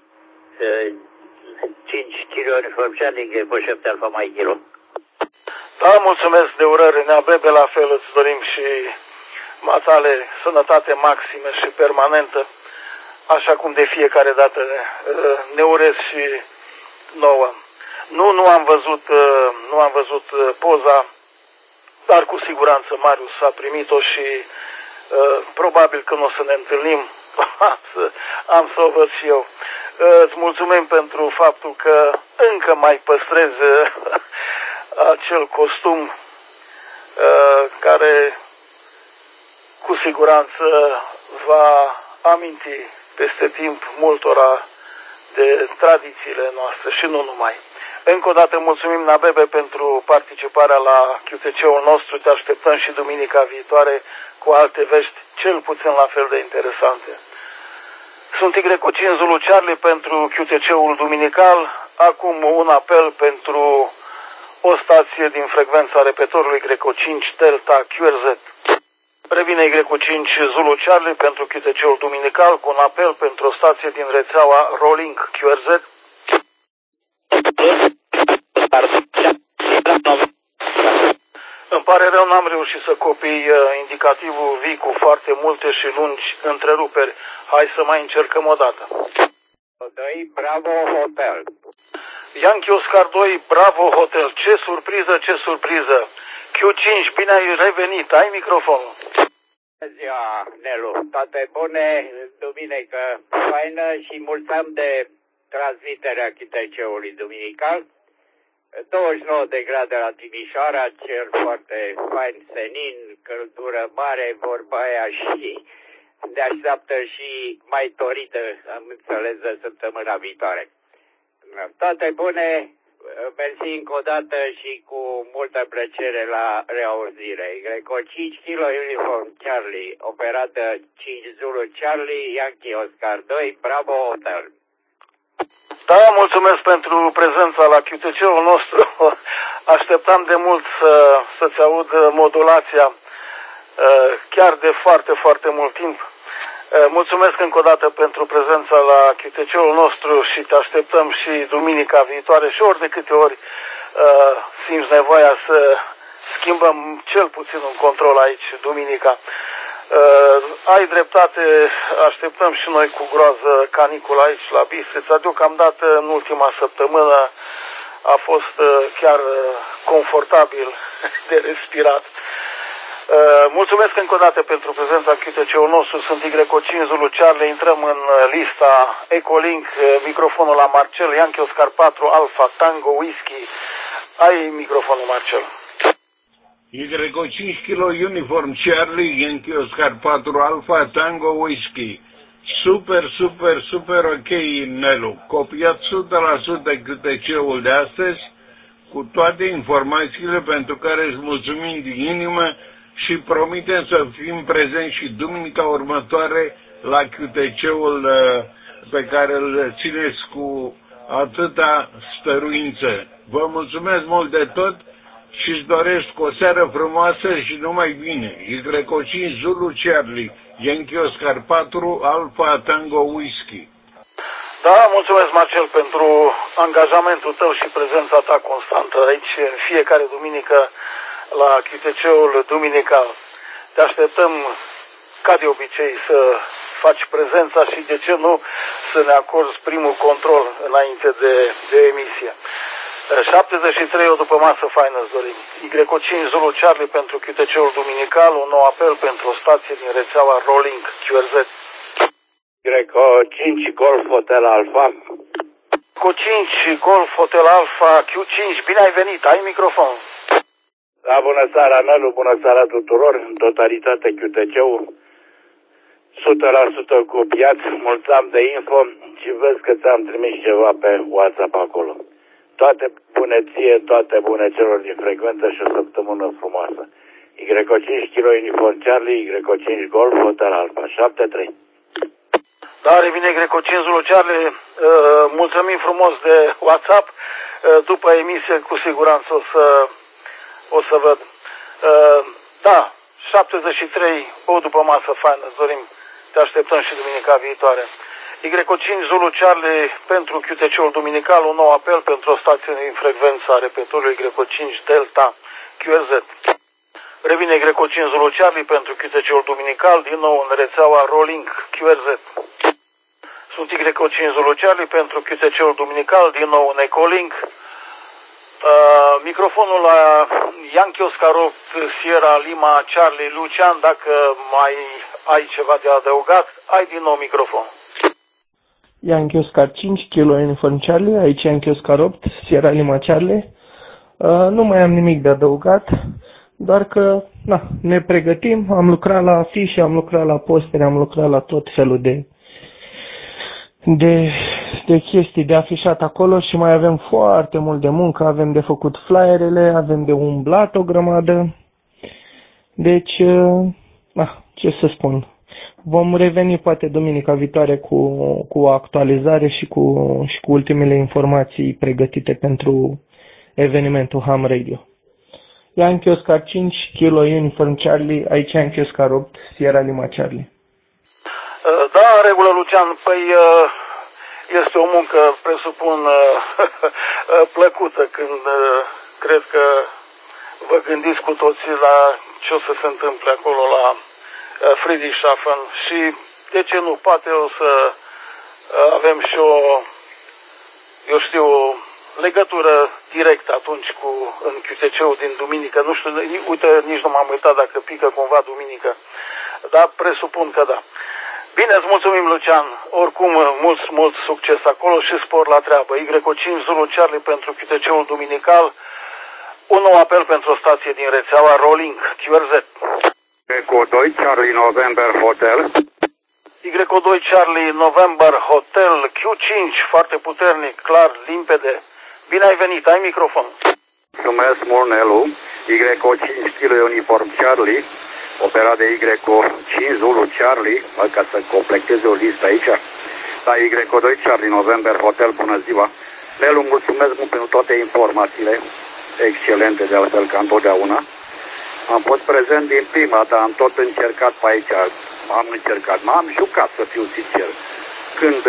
5 kg Uniform Charlie, Y-o 7 Alpha Mike Kilo. Da, mulțumesc de urări, Nea Bebe, la fel îți dorim și matale sănătate maximă și permanentă, așa cum de fiecare dată ne urez și nouă. Nu am văzut poza, dar cu siguranță Marius a primit-o și probabil că nu o să ne întâlnim, am să o văd și eu. Îți mulțumim pentru faptul că încă mai păstrezi acel costum care cu siguranță va aminti peste timp multora de tradițiile noastre și nu numai. Încă o dată mulțumim, Nea Bebe, pentru participarea la QTC-ul nostru. Te așteptăm și duminica viitoare cu alte vești cel puțin la fel de interesante. Sunt Y5 Zulu Charlie pentru QTC-ul duminical. Acum un apel pentru o stație din frecvența repetorului Y5 Delta QRZ. Revine Y5 Zulu Charlie pentru QTC-ul duminical cu un apel pentru o stație din rețeaua Rolling QRZ. Îmi pare rău, n-am reușit să copii indicativul V cu foarte multe și lungi întreruperi. Hai să mai încercăm o dată. 2, Bravo Hotel. Yankee Oscar 2, Bravo Hotel. Ce surpriză, ce surpriză. Q5, bine ai revenit. Ai microfonul. Bună ziua, Nelu. Toate bune, duminică faină și mulțumim de transmiterea QTC-ului duminical. 29 de grade la Timișoara, cer foarte fain, senin, căldură mare, vorba aia, și ne așteaptă și mai torită, am înțeles, de săptămâna viitoare. Toate bune, mersi încă o dată și cu multă plăcere la reauzire. Greco 5 kg Uniform Charlie, operată 5 Zulu Charlie, Yankee Oscar 2, Bravo Hotel. Da, mulțumesc pentru prezența la QTC-ul nostru. Așteptam de mult să-ți aud modulația, chiar de foarte, foarte mult timp. Mulțumesc încă o dată pentru prezența la QTC-ul nostru și te așteptăm și duminica viitoare și ori de câte ori simți nevoia să schimbăm cel puțin un control aici duminica. Ai dreptate, așteptăm și noi cu groază caniculă aici la Bistrița. Deocamdată în ultima săptămână a fost chiar confortabil de respirat. Mulțumesc încă o dată pentru prezența în QTC-ul nostru. Sunt Y5 Zulu Charlie. Intrăm în lista Ecolink. Microfonul la Marcel. Yankee Oscar 4 Alpha Tango Whisky. Ai microfonul, Marcel. Y5 kilo Uniform Charlie, Yankee Oscar 4 Alpha Tango Whisky. Super ok, Nelu. Copiat 100% QTC-ul de astăzi, cu toate informațiile pentru care îți mulțumim din inimă și promitem să fim prezenți și duminica următoare la QTC-ul pe care îl țineți cu atâta stăruință. Vă mulțumesc mult de tot și îți doresc o seară frumoasă și numai bine. Y5 Zulu Charlie, Yankee Oscar 4 Alpha Tango Whisky. Da, mulțumesc, Marcel, pentru angajamentul tău și prezența ta constantă aici în fiecare duminică la QTC-ul duminical. Te așteptăm, ca de obicei, să faci prezența și, de ce nu, să ne acorzi primul control înainte de emisie. 73, o după masă faină îți dorim. Y5 Zulu Charlie pentru QTC-ul duminical, un nou apel pentru o stație din rețeaua Rolling QRZ. Y5 Golf Hotel Alpha. Y5 Golf Hotel Alpha Q5, bine ai venit, ai microfon. Da, bună seara, Nelu, bună seara tuturor, în totalitate QTC-ul, 100% copiat, mulțam de info și vezi că ți-am trimis ceva pe WhatsApp acolo. Toate bune ție, toate bune celor din frecvență și o săptămână frumoasă. Y5 Kilo Uniform Charlie, Y5 Golf Hotel Alpha, 73. Da, revine Y5 Zulu Charlie, mulțumim frumos de WhatsApp, după emisie cu siguranță o să văd. Da, 73, o după masă faină, îți dorim, te așteptăm și duminica viitoare. Y5 Zulu Charlie pentru QTC-ul duminical, un nou apel pentru o stație din frecvența repetului Y5 Delta QRZ. Revine Y5 Zulu Charlie pentru QTC-ul duminical, din nou în rețeaua Rolling QRZ. Sunt Y5 Zulu Charlie pentru QTC-ul duminical, din nou în Ecolink. Microfonul la Yankee Oscar 8 Sierra Lima Charlie Lucian, dacă mai ai ceva de adăugat, ai din nou microfon. Yankee Oscar 5 Kilo Uniform Charlie, aici Yankee Oscar 8 Sierra Lima Charlie. Nu mai am nimic de adăugat, doar că ne pregătim, am lucrat la afișe, am lucrat la postere, am lucrat la tot felul de chestii de afișat acolo și mai avem foarte mult de muncă, avem de făcut flyerele, avem de umblat o grămadă. Deci, ce să spun, vom reveni poate duminica viitoare cu o actualizare și cu ultimele informații pregătite pentru evenimentul Ham Radio. Yankee Oscar 5, Kilo Uniform Charlie, aici Yankee Oscar 8, Sierra Lima Charlie. Da, în regulă, Lucian, păi este o muncă, presupun, plăcută când cred că vă gândiți cu toții la ce o să se întâmple acolo la Friedrichshafen și, de ce nu, poate o să avem și o legătură directă atunci în QTC-ul din duminică. Nu știu, uite, nici nu m-am uitat dacă pică cumva duminică, dar presupun că da. Bine, îți mulțumim, Lucian. Oricum, mult succes acolo și spor la treabă. Y5 Zulu Charlie pentru QTC-ul duminical, un nou apel pentru o stație din rețeaua Rolling QRZ. Y2 Charlie November Hotel. Y2 Charlie November Hotel Q5, foarte puternic, clar, limpede. Bine ai venit, ai microfon. Mulțumesc mult, Nelu. Y5 Kilo Uniform Charlie, operat de Y5 Zulu Charlie, ca să completeze o listă aici. Da, Y2 Charlie November Hotel, bună ziua. Nelu, mulțumesc mult pentru toate informațiile excelente, de altfel ca întotdeauna. Am fost prezent din prima, dar am tot încercat pe aici. M-am jucat, să fiu sincer. Când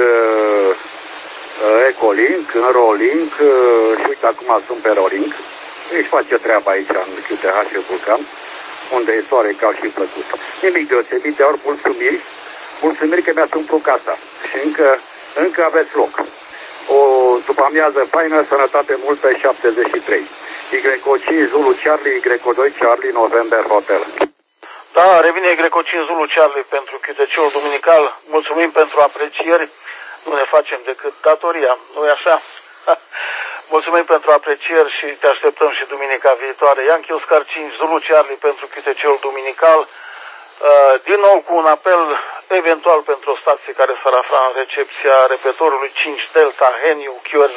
Ecolink, în Rolling, și uite, acum sunt pe Rolling. Își face treaba aici, în QTH și Vulcan, unde e soare cald și plăcut. Nimic deosebit, de ori mulțumiri că mi-ați umplut casa și încă aveți loc. O după amiază faină, sănătate multă, 73. YO5 Zulu Charlie, YO2 Charlie, November Hotel. Da, revine YO5 Zulu Charlie pentru QTC-ul duminical. Mulțumim pentru aprecieri. Nu ne facem decât datoria, nu-i așa? Mulțumim pentru aprecieri și te așteptăm și duminica viitoare. Yankee Oscar 5 Zulu Charlie pentru QTC-ul duminical. Din nou cu un apel eventual pentru o stație care s-ar afla în recepția repetorului 5 Delta Heniu QRZ.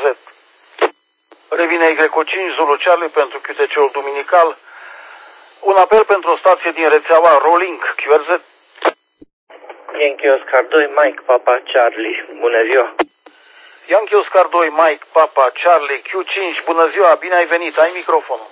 Revine YO5 Zulu Charlie pentru QTC-ul duminical. Un apel pentru o stație din rețeaua Rolink QRZ. Yankee Oscar 2 Mike Papa Charlie. Bună ziua! Yankee Oscar 2 Mike Papa Charlie Q5. Bună ziua, bine ai venit, ai microfonul.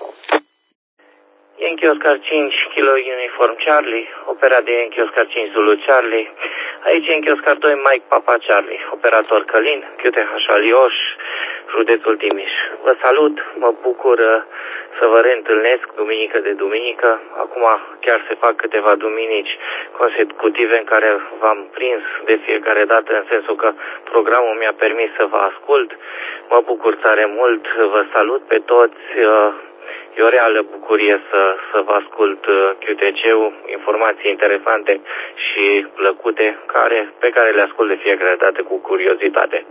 Yankee Oscar 5 Kilo Uniform Charlie, operat de Yankee Oscar 5 Zulu Charlie. Aici Yankee Oscar 2 Mike Papa Charlie, operator Călin, QTH Alioș, județul Timiș. Vă salut, mă bucur să vă reîntâlnesc duminică de duminică. Acum chiar se fac câteva duminici consecutive în care v-am prins de fiecare dată, în sensul că programul mi-a permis să vă ascult. Mă bucur tare mult, vă salut pe toți. E o reală bucurie să vă ascult QTC-ul, informații interesante și plăcute pe care le ascult de fiecare dată cu curiozitate.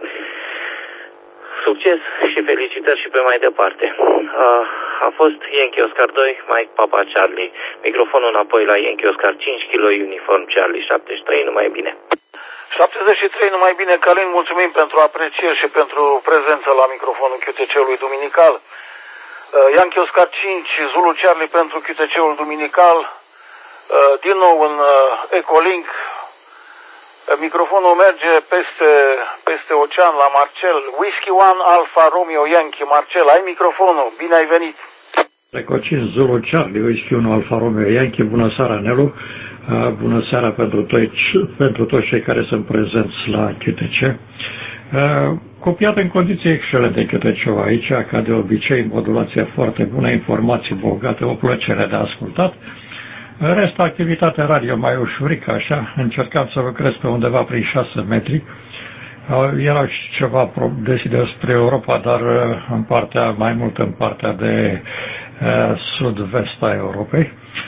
Succes și felicitări și pe mai departe. A fost Yankee Oscar 2, Mike Papa Charlie. Microfonul înapoi la Yankee Oscar 5 Kilo Uniform Charlie 73, numai bine. 73, numai bine, Călin, mulțumim pentru aprecieri și pentru prezența la microfonul QTC-ului duminical. Yankee Oscar 5 Zulu Charlie pentru QTC-ul duminical. Din nou în Ecolink. Microfonul merge peste ocean la Marcel. Whiskey 1 Alpha Romeo Yankee. Marcel, ai microfonul. Bine ai venit. YO5 Zulu Charlie, Whiskey 1 Alpha Romeo Yankee. Bună seara, Nelu. Bună seara pentru toți cei care sunt prezenți la QTC. Copiat în condiții excelente QTC-ul aici, ca de obicei, modulație foarte bună, informații bogate, o plăcere de ascultat. În rest, activitatea radio mai ușurică, așa, încercam să lucrez pe undeva prin 6 metri. Erau și ceva deside spre Europa, dar mai mult în partea de sud-vest a Europei.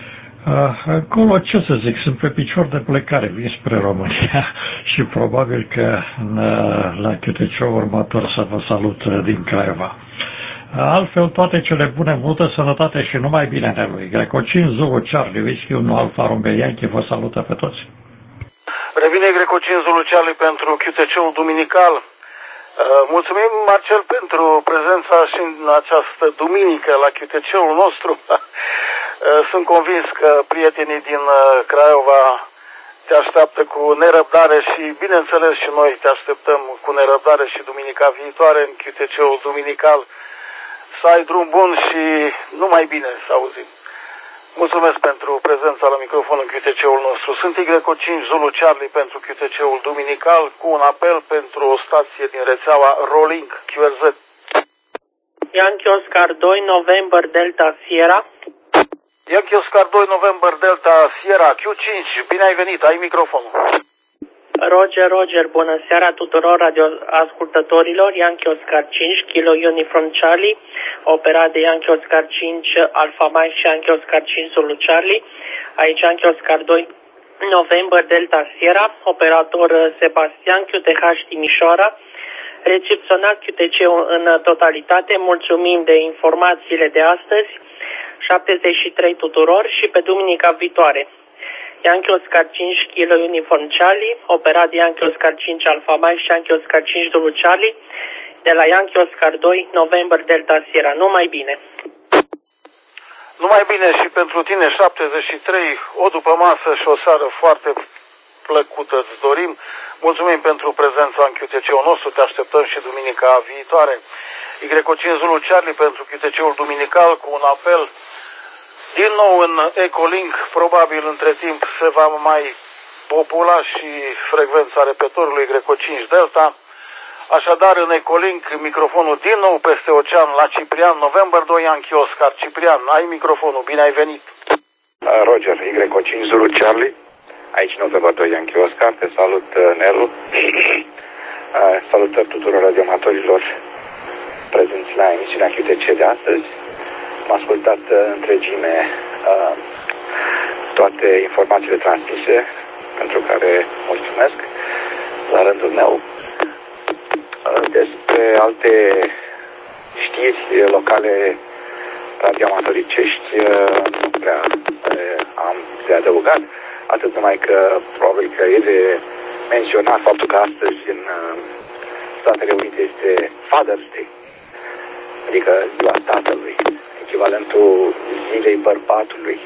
Acolo, ce să zic, sunt pe picior de plecare, vin spre România și probabil că la QTC-ul următor să vă salut din Craiova. Altfel, toate cele bune, multă sănătate și numai bine ne lui. YO5 Zulu Charlie, Whiskey 1 Alpha Romeo Yankee, vă salută pe toți. Revine YO5 Zulu Charlie pentru QTC-ul duminical. Mulțumim, Marcel, pentru prezența și în această duminică la QTC-ul nostru. Sunt convins că prietenii din Craiova te așteaptă cu nerăbdare și, bineînțeles, și noi te așteptăm cu nerăbdare și duminica viitoare în QTC-ul duminical. Să ai drum bun și numai bine să auzim. Mulțumesc pentru prezența la microfonul QTC-ul nostru. Sunt YO5 Zulu Charlie pentru QTC-ul duminical cu un apel pentru o stație din rețeaua Rolink QRZ. Yankee Oscar 2 November Delta Sierra. Yankee Oscar 2 November Delta Sierra Q5. Bine ai venit, ai microfonul. Roger, bună seara tuturor radioascultătorilor. Yankee Oscar 5 Kilo Uniform Charlie, operat de Yankee Oscar 5 Alpha Mike și Yankee Oscar 5 Zulu Charlie. Aici Yankee Oscar 2 November Delta Sierra, operator Sebastian, QTH Timișoara, recepționat QTC în totalitate. Mulțumim de informațiile de astăzi. 73 tuturor și pe duminica viitoare. Yankee Oscar 5 Kilo Uniform Charlie, operat de Yankee Oscar 5 Alpha Mike și Yankee Oscar 5 Zulu Charlie, de la Yankee Oscar 2 November Delta Sierra. Numai bine! Numai bine și pentru tine 73, o după masă și o seară foarte plăcută îți dorim. Mulțumim pentru prezența în QTC-ul nostru, te așteptăm și duminica viitoare. YO5 Zulu Charlie pentru QTC-ul duminical cu un apel din nou în Ecolink, probabil între timp se va mai popula și frecvența repetorului YO5 Delta. Așadar, în Ecolink, microfonul din nou peste ocean la Ciprian, November 2 Yankee Oscar. Ciprian, ai microfonul, bine ai venit. Roger, YO5 Zulu Charlie, aici November 2 Yankee Oscar, te salut, Nelu. Salutări tuturor radioamatorilor prezenți la emisiunea QTC de astăzi. Am ascultat întregime toate informațiile transmise, pentru care mulțumesc la rândul meu. Despre alte știri locale radioamatoricești nu prea am de adăugat, atât numai că probabil că e de menționat faptul că astăzi în Statele Unite este Father's Day, adică ziua tatălui, echivalentul zilei bărbatului,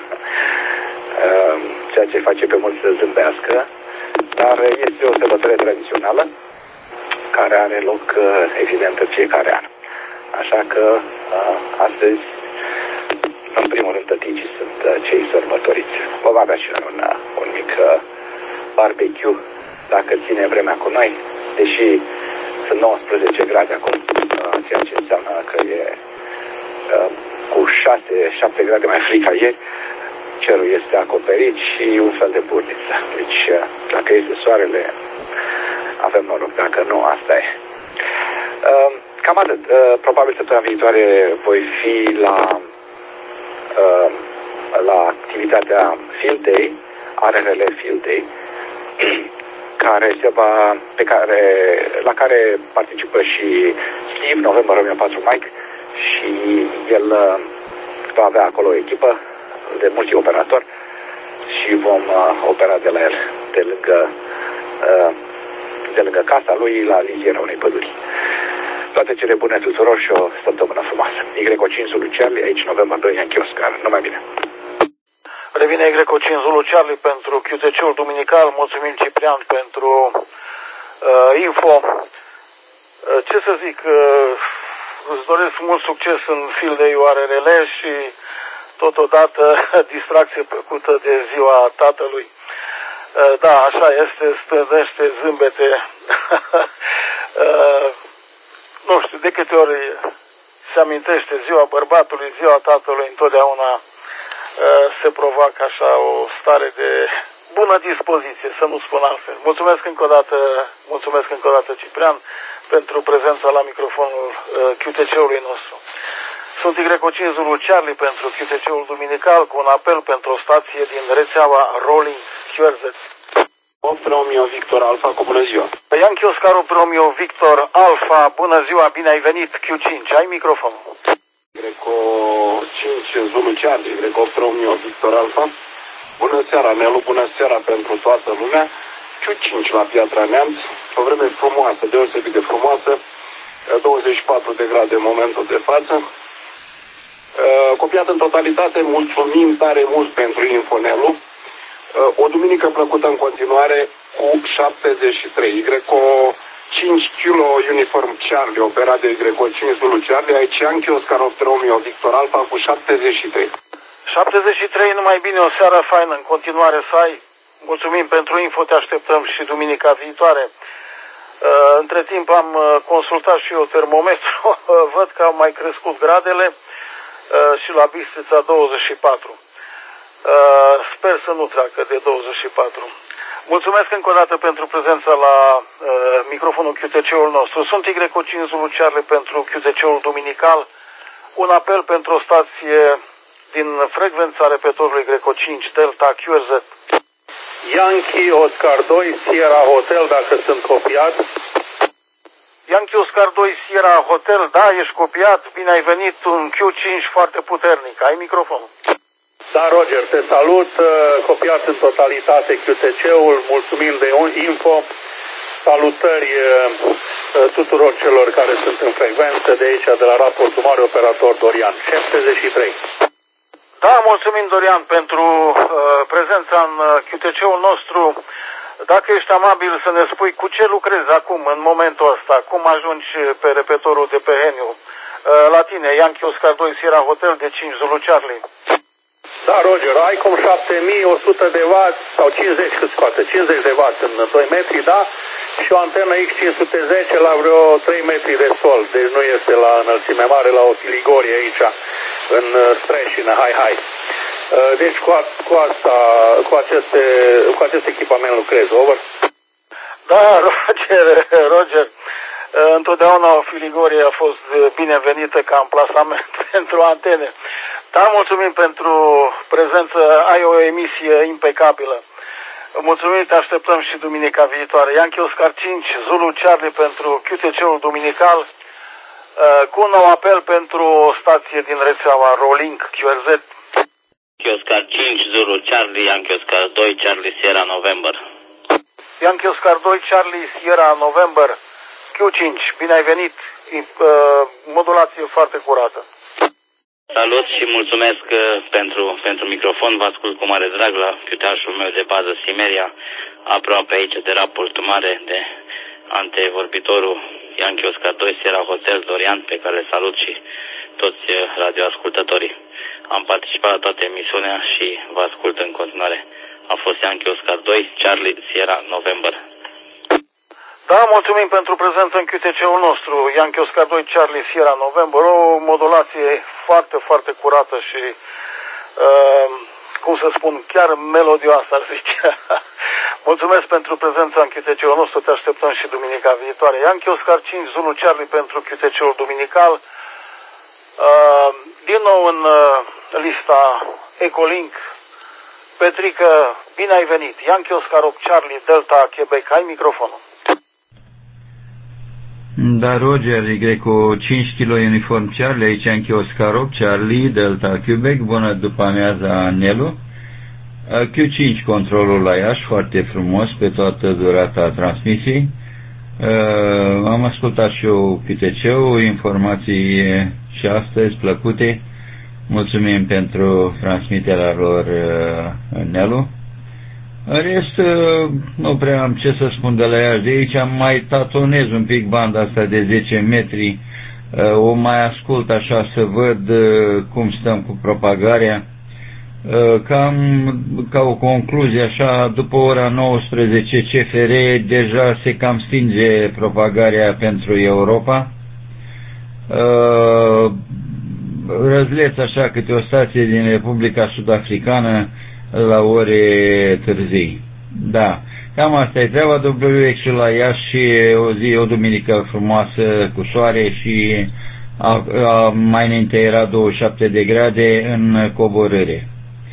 ceea ce face pe mulți să zâmbească, dar este o sărbătoare tradițională care are loc, evident, în fiecare an. Așa că astăzi, în primul rând, tăticii sunt cei sărbătoriți. Vom avea și un mic barbecue, dacă ține vremea cu noi, deși sunt 19 grade acum, ceea ce înseamnă că e cu 6-7 grade mai frig ca ieri, cerul este acoperit și un fel de burniță. Deci, dacă este soarele, avem noroc, dacă nu, asta e. Cam atât. Probabil săptămâna viitoare voi fi la activitatea Field Day, ARRL Field Day, la care participă și Steve, November Romeo 4 Mike, și el va avea acolo o echipă de multi-operatori și vom opera de la el, de lângă casa lui, la liziera unei păduri. Toate cele bune tuturor și o săptămână frumoasă. Y5 Zulu Charlie, aici November 2 Yankee Oscar. Numai bine. Revine Y5 Zulu Charlie pentru QTC-ul duminical. Mulțumim, Ciprian, pentru info. Ce să zic, îți doresc mult succes în Field Day-ul ARRL și totodată distracție plăcută de ziua tatălui. Da, așa este, stârnește zâmbete. Nu știu, de câte ori se amintește ziua bărbatului, ziua tatălui, întotdeauna se provoacă așa o stare de bună dispoziție, să nu spun altfel. Mulțumesc încă o dată, Ciprian, pentru prezența la microfonul QTC-ului nostru. Sunt Y5 Zulu Charlie pentru QTC-ul duminical cu un apel pentru o stație din rețeaua Rolling QRZ. 8 Romeo Victor Alfa, cu bună ziua. Yankee Oscar 8 Romeo Victor Alfa, bună ziua, bine ai venit, Q5, ai microfonul. Greco 5 Zulu Charlie, Greco 8 Romeo Victor Alfa. Bună seara, Nelu, bună seara pentru toată lumea. Q5 la Piatra Neamț, o vreme frumoasă, deosebit de frumoasă, 24 de grade în momentul de față. Copiat în totalitate, mulțumim tare mult pentru info, Nelu. O duminică plăcută în continuare cu 73. Greco 5 kg Uniform Charlie, operat de Greco 5 Zulu Charlie, aici Yankee Oscar 8 Romeo Victor Alfa cu 73. 73, numai bine, o seară faină în continuare să ai. Mulțumim pentru info, te așteptăm și duminica viitoare. Între timp am consultat și eu termometru, văd că au mai crescut gradele și la Bistrița 24. Sper să nu treacă de 24. Mulțumesc încă o dată pentru prezența la microfonul QTC-ul nostru. Sunt Y5 Zulu Charlie pentru QTC-ul duminical. Un apel pentru o stație din frecvența repetorului Greco 5 Delta QRZ. Yankee Oscar 2 Sierra Hotel, dacă sunt copiat. Yankee Oscar 2 Sierra Hotel, da, ești copiat, bine ai venit, un Q5 foarte puternic. Ai microfonul. Da, Roger, te salut, copiat în totalitate QTC-ul, mulțumim de info, salutări tuturor celor care sunt în frecvență de aici, de la raportul mare operator Dorian, 73. Da, mulțumim, Dorian, pentru prezența în QTC-ul nostru. Dacă ești amabil să ne spui cu ce lucrezi acum, în momentul ăsta, cum ajungi pe repetorul de pe Heniu. La tine, Yankee Oscar 2 Sierra Hotel de 5 Zulu Charlie. Da, Roger, ICOM 7100 de W sau 50 cât scoate, 50 de W în 2 metri, da? Și o antenă X510 la vreo 3 metri de sol, deci nu este la înălțime mare, la o tiligorie aici, în streșină, hai. Deci cu acest echipament lucrez, over? Da, Roger, Întotdeauna o Filigorie a fost binevenită ca amplasament pentru antene. Dar mulțumim pentru prezență, ai o emisie impecabilă. Mulțumim, te așteptăm și duminica viitoare. Yankee Oscar 5, Zulu Charlie pentru QTC-ul duminical, cu un nou apel pentru o stație din rețeaua Rolink QRZ. Yankee Oscar 5, Zulu Charlie, Yankee Oscar 2, Charlie Sierra November. Yankee Oscar 2, Charlie Sierra November, Q5, bine ai venit, modulație foarte curată. Salut și mulțumesc pentru microfon, vă ascult cu mare drag la QTH-ul meu de bază Simeria, aproape aici de raport mare de antevorbitorul Yankee Oscar 2, Sierra Hotel Dorian, pe care le salut și toți radioascultătorii. Am participat la toată emisiunea și vă ascult în continuare. A fost Yankee Oscar 2, Charlie Sierra November. Da, mulțumim pentru prezență în QTC-ul nostru, Yankee Oscar 2, Charlie Sierra November, o modulație foarte, foarte curată și, cum să spun, chiar melodioasă, ar zice. Mulțumesc pentru prezența în QTC-ul nostru, te așteptăm și duminica viitoare. Yankee Oscar 5, Zulu Charlie pentru QTC-ul duminical. Din nou în lista Ecolink, Petrică, bine ai venit. Yankee Oscar 8, Charlie Delta Quebec, ai microfonul. Da, Roger, Y cu 5 kg uniform Charlie, aici Yankee Oscar 8, Charlie, Delta Quebec, bună după amiaza Nelu. Q5 controlul la Iași, foarte frumos pe toată durata transmisiei. Am ascultat și eu QTC-ul, informații și astăzi plăcute. Mulțumim pentru transmiterea lor, Nelu. În rest, nu prea am ce să spun de la Iași. De aici am mai tatonez un pic banda asta de 10 metri. O mai ascult așa să văd cum stăm cu propagarea. Ca o concluzie așa, după ora 19 CFR deja se cam stinge propagarea pentru Europa. Răzleț așa câte o stație din Republica Sud-Africană la ore târzii. Da, cam asta e treaba. WX la Iași și o duminică frumoasă cu soare și mai înainte era 27 de grade în coborâre.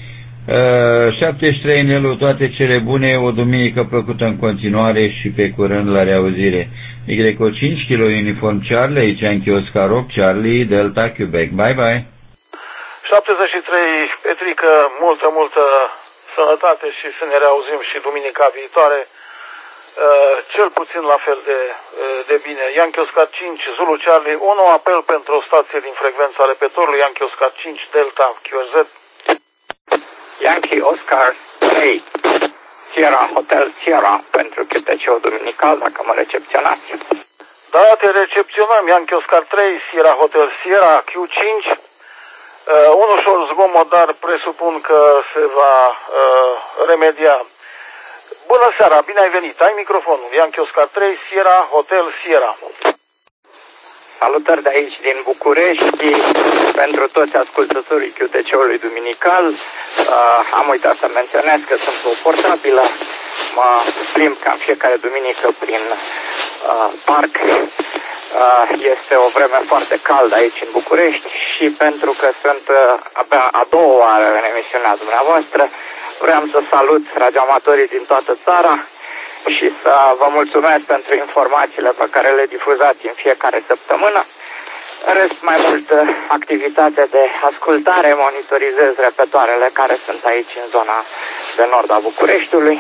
73 Nelu, toate cele bune, o duminică plăcută în continuare și pe curând la reauzire. Y 5 kg uniform Charlie, aici Yankee Oscar 8, Charlie Delta Quebec. Bye bye. 73 Petrică, multă sănătate și să ne reauzim și duminica viitoare, cel puțin la fel de bine. Yankee Oscar 5, Zulu Charlie, un nou apel pentru o stație din frecvența repetorului, Yankee Oscar 5, Delta QRZ. Yankee Oscar 3, Sierra Hotel Sierra pentru QTC-ul duminical, dacă mă recepționați. Da, te recepționăm, Yankee Oscar 3, Sierra Hotel Sierra, Q5. Un ușor zgomot, dar presupun că se va remedia. Bună seara, bine ai venit, ai microfonul. Yankee Oscar 3, Sierra Hotel Sierra. Salutări de aici din București pentru toți ascultătorii QTC-ului duminical. Am uitat să menționez că sunt o portabilă, mă plimb cam fiecare duminică prin parc. Este o vreme foarte caldă aici în București și pentru că sunt abia a doua oară în emisiunea dumneavoastră, vreau să salut radioamatorii din toată țara și să vă mulțumesc pentru informațiile pe care le difuzați în fiecare săptămână. În rest, mai mult activitate de ascultare, monitorizez repetoarele care sunt aici în zona de nord a Bucureștiului.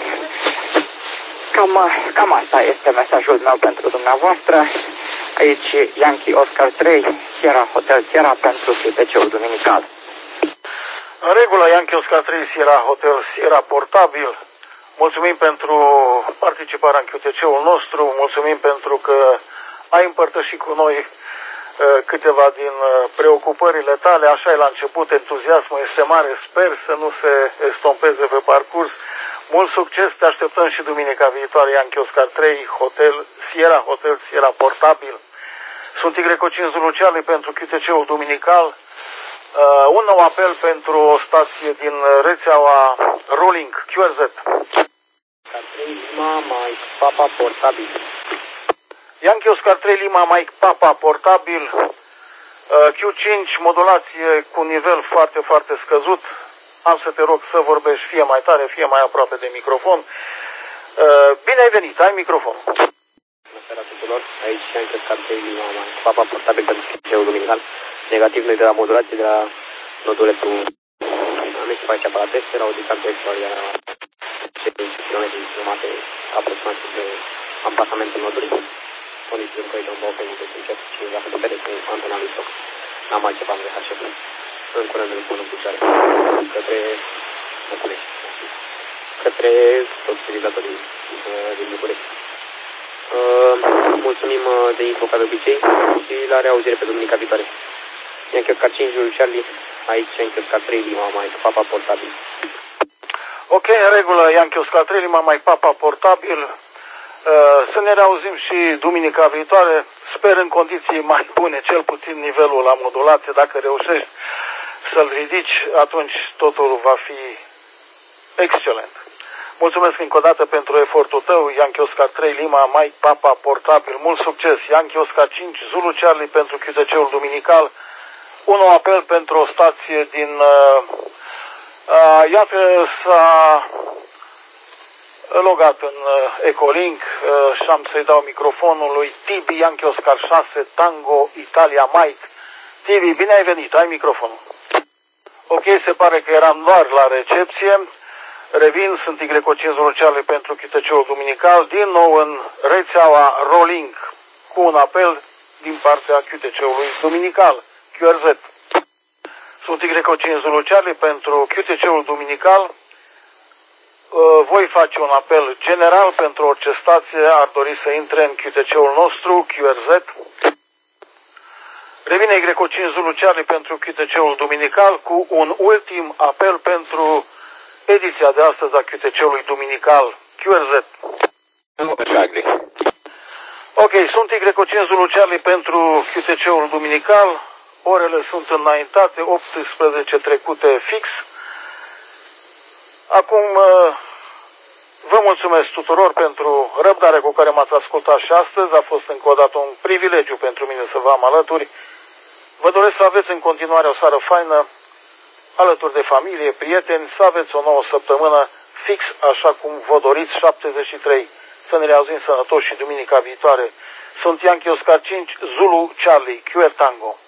Cam asta este mesajul meu pentru dumneavoastră. Aici Yankee Oscar 3, Sierra Hotel Sierra pentru QTC-ul duminical. În regulă, Yankee Oscar 3, Sierra Hotel Sierra portabil. Mulțumim pentru participarea în QTC-ul nostru, mulțumim pentru că ai împărtășit cu noi câteva din preocupările tale. Așa e la început, entuziasmul este mare, sper să nu se estompeze pe parcurs. Mult succes, te așteptăm și duminica viitoare, Yankee Oscar 3, Hotel Sierra portabil. Sunt Y5 Zulu Charlie pentru QTC-ul duminical. Un nou apel pentru o stație din rețeaua Rolling QRZ. Mama, papa portabil. Yankee Oscar 3 Lima Mike Papa portabil, Q5 modulație cu nivel foarte, foarte scăzut. Am să te rog să vorbești fie mai tare, fie mai aproape de microfon. Bine ai venit, ai microfonul. Bună seara tuturor, aici Yankee Oscar 3 Lima Mike Papa portabil pentru Q5 luminical. Negativ noi de la modulație, de la nodule cu am ieșit pe aici pe la test, era o distanță extraordinară de 5 km jumate aproximativ de amplasamentul nodului. Condiții de coidă în băucă, de 5 la fătă cu antena lui stoc. N-am altceva în VHF. În curând îl pun în picioare către București. Către toți utilizatorii din București. Mulțumim de info ca de obicei și la reauzire pe duminica viitoare. Yankee Oscar 5 Zulu Charlie, aici Yankee Oscar 3 Lima Mike Papa portabil. Ok, în regulă, Yankee Oscar 3 Lima Mike Papa portabil. Să ne reauzim și duminica viitoare, sper în condiții mai bune, cel puțin nivelul la modulație, dacă reușești să-l ridici, atunci totul va fi excelent. Mulțumesc încă o dată pentru efortul tău, Yankee Oscar 3 Lima Mike Papa portabil, mult succes, Yankee Oscar 5 Zulu Charlie pentru QTC-ul duminical, un nou apel pentru o stație din, iată s-a logat în Ecolink și am să-i dau microfonul lui Tibi Yankee Oscar 6 Tango Italia Mike. Tibi, bine ai venit, ai microfonul. Ok, se pare că eram doar la recepție. Revin, sunt Y5 Zulu Charlie pentru QTC-ul duminical, din nou în rețeaua Rolink, cu un apel din partea QTC-ului duminical, QRZ. Sunt Y5 Zulu Charlie pentru QTC-ul duminical. Voi face un apel general pentru orice stație ar dori să intre în QTC-ul nostru, QRZ. Revine Y5 Zulu Charlie pentru QTC-ul duminical cu un ultim apel pentru ediția de astăzi a QTC-ului duminical, QRZ. Ok, sunt Y5 Zulu Charlie pentru QTC-ul duminical. Orele sunt înaintate, 18 trecute fix. Acum vă mulțumesc tuturor pentru răbdarea cu care m-ați ascultat și astăzi. A fost încă o dată un privilegiu pentru mine să vă am alături. Vă doresc să aveți în continuare o seară faină, alături de familie, prieteni, să aveți o nouă săptămână fix așa cum vă doriți, 73. Să ne reauzim sănătoși și duminica viitoare. Sunt Yankee Oscar 5 Zulu Charlie, QR Tango.